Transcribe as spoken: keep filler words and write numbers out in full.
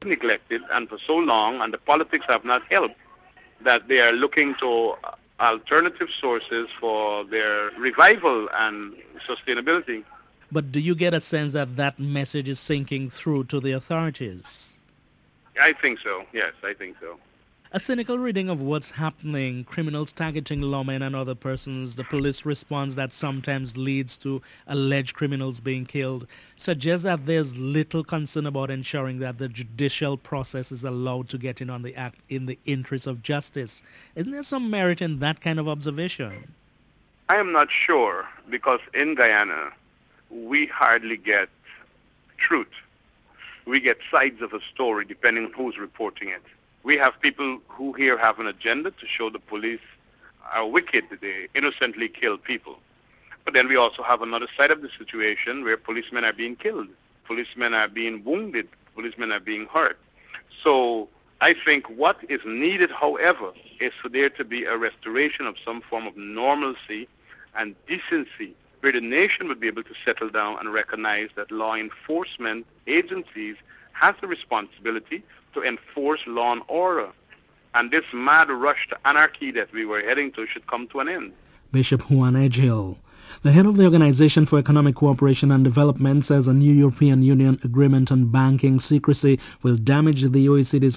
neglected and for so long, and the politics have not helped, that they are looking to alternative sources for their revival and sustainability. But do you get a sense that that message is sinking through to the authorities? I think so. Yes, I think so. A cynical reading of what's happening, criminals targeting lawmen and other persons, the police response that sometimes leads to alleged criminals being killed, suggests that there's little concern about ensuring that the judicial process is allowed to get in on the act in the interest of justice. Isn't there some merit in that kind of observation? I am not sure, because in Guyana, we hardly get truth. We get sides of a story depending on who's reporting it. We have people who here have an agenda to show the police are wicked, they innocently kill people. But then we also have another side of the situation where policemen are being killed, policemen are being wounded, policemen are being hurt. So I think what is needed, however, is for there to be a restoration of some form of normalcy and decency, where the nation would be able to settle down and recognize that law enforcement agencies has the responsibility to enforce law and order. And this mad rush to anarchy that we were heading to should come to an end. Bishop Juan Edgehill, the head of the Organization for Economic Cooperation and Development, says a new European Union agreement on banking secrecy will damage the O E C D's